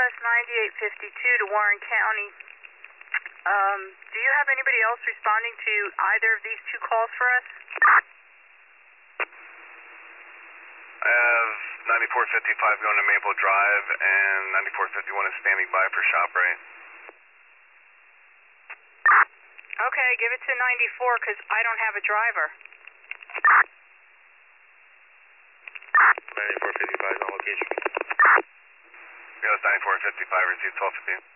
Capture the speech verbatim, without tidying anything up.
S ninety-eight fifty-two to Warren County. Um, do you have anybody else responding to either of these two calls for us? I have ninety-four fifty-five going to Maple Drive, and ninety-four fifty-one is standing by for ShopRite. Okay, give it to ninety-four because I don't have a driver. ninety-four fifty-five is on location. Yes, ninety-four fifty-five, received twelve fifteen.